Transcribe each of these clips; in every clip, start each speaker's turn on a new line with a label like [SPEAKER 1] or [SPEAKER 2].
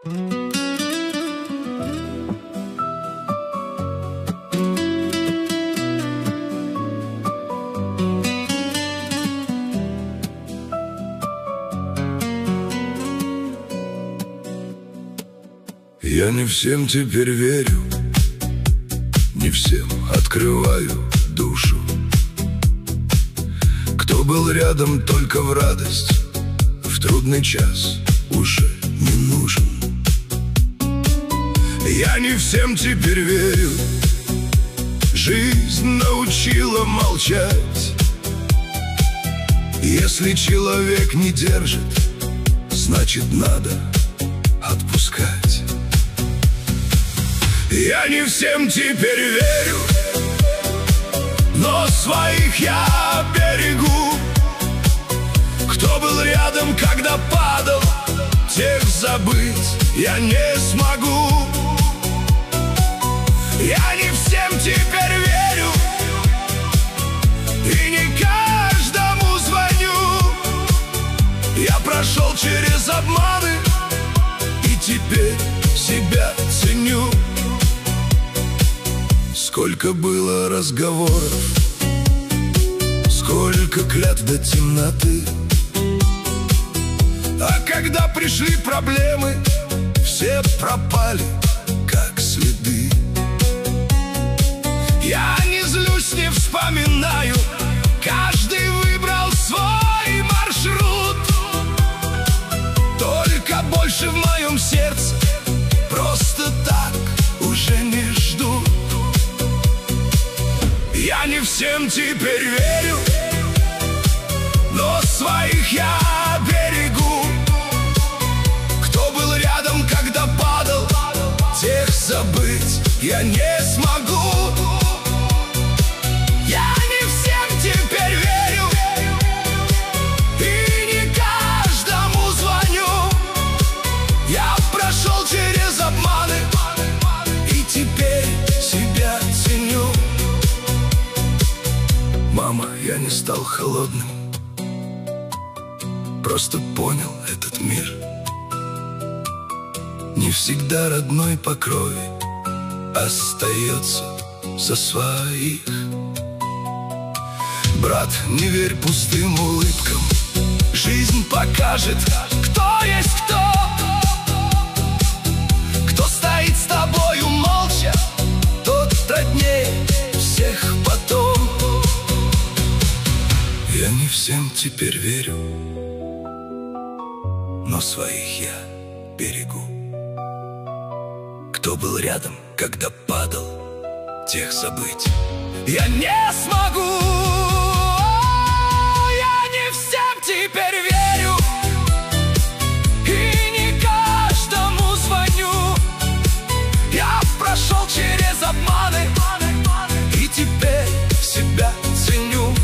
[SPEAKER 1] Я не всем теперь верю, не всем открываю душу. Кто был рядом только в радость, в трудный час уже не нужен. Я не всем теперь верю, жизнь научила молчать. Если человек не держит, значит надо отпускать. Я не всем теперь верю, но своих я берегу. Кто был рядом, когда падал, тех забыть я не смогу. Я не всем теперь верю, и не каждому звоню. Я прошел через обманы, и теперь себя ценю. Сколько было разговоров, сколько клятв до темноты. А когда пришли проблемы, все пропали, как следы. Я не злюсь, не вспоминаю, каждый выбрал свой маршрут. Только больше в моем сердце просто так уже не ждут. Я не всем теперь верю, но своих я берегу. Кто был рядом, когда падал, тех забыть я не смогу. Я не всем теперь верю, и не каждому звоню. Я прошел через обманы, и теперь себя ценю. Мама, я не стал холодным, просто понял этот мир. Не всегда родной по крови остается за своих. Брат, не верь пустым улыбкам, жизнь покажет, кто есть кто. Кто стоит с тобою молча, тот роднее всех потом. Я не всем теперь верю, но своих я берегу. Кто был рядом, когда падал, тех забыть я не смогу. Я не всем теперь верю, и не каждому звоню. Я прошел через обманы, и теперь себя ценю.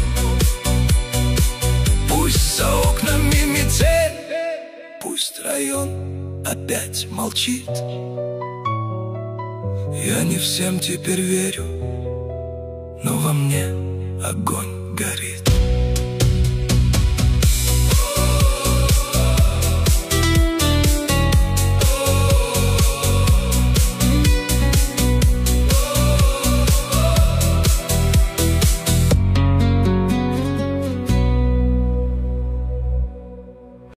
[SPEAKER 1] Пусть за окнами метель, пусть район опять молчит. Я не всем теперь верю, но во мне огонь горит.